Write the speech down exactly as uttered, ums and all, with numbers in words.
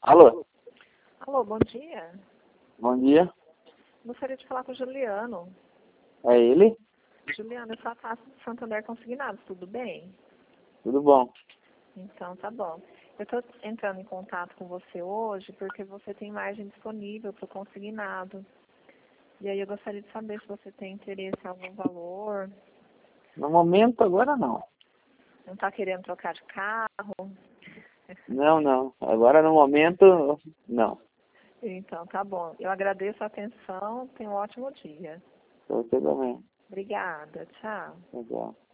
Alô? Alô, bom dia. Bom dia. Gostaria de falar com o Juliano. É ele? Juliano, eu sou a Tássia do Santander Consignados, tudo bem? Tudo bom. Então, tá bom. Eu estou entrando em contato com você hoje porque você tem margem disponível para o consignado. E aí eu gostaria de saber se você tem interesse em algum valor. No momento, agora não. Não está querendo trocar de carro? Não, não. Agora, no momento, não. Então, tá bom. Eu agradeço a atenção. Tenha um ótimo dia. Você também. Obrigada. Tchau. Legal.